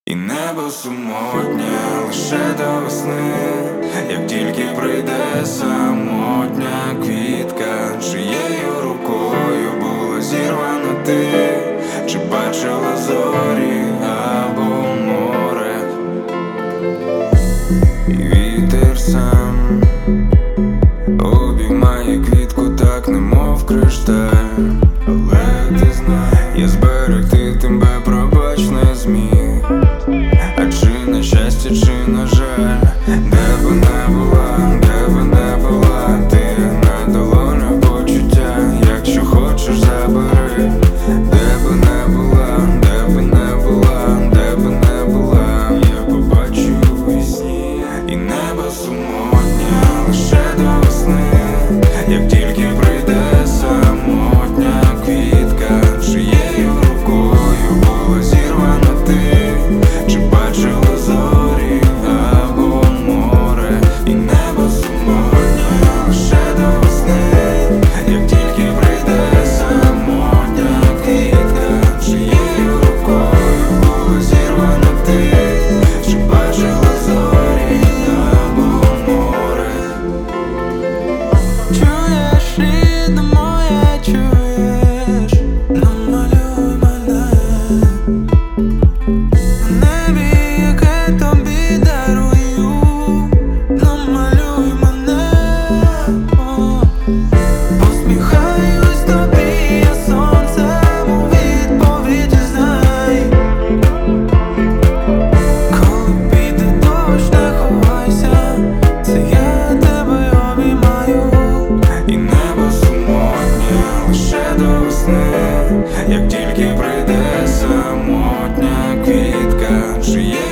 І небо самотнє лише до весни, як тільки прийде самотня квітка, чиєю рукою було зірвано ти, чи бачила зорі або море, і вітер сам обіймає квітку так, немов кришталь. Але ти знай, я зберегти тебе, пробач, не зміг. А чи на щастя, чи на жаль, де би не була, де би не була, ти на долонях почуття, якщо хочеш, забери. Де би не була, де би не була, де би не була, я побачу у вісні. І небо самотнє лише до весни, як тільки прийде самотня квітка, чиєю рукою було зірвано ти, чи бачила зорі або море. І небо самотнє лише до весни, як тільки прийде самотня квітка, чиєю рукою було зірвано ти, чи бачила зорі або море. Чуєш, рідна моя, чуєш, намалюй мене на небі, яке тобі дарую, намалюй мене. Посміхаюсь тобі, я сонцем у відповіді, знай. Коли піде дощ, не ховайся, це я тебе обіймаю. І небо самотнє лише до весни, як тільки прийде самотня квітка, чиє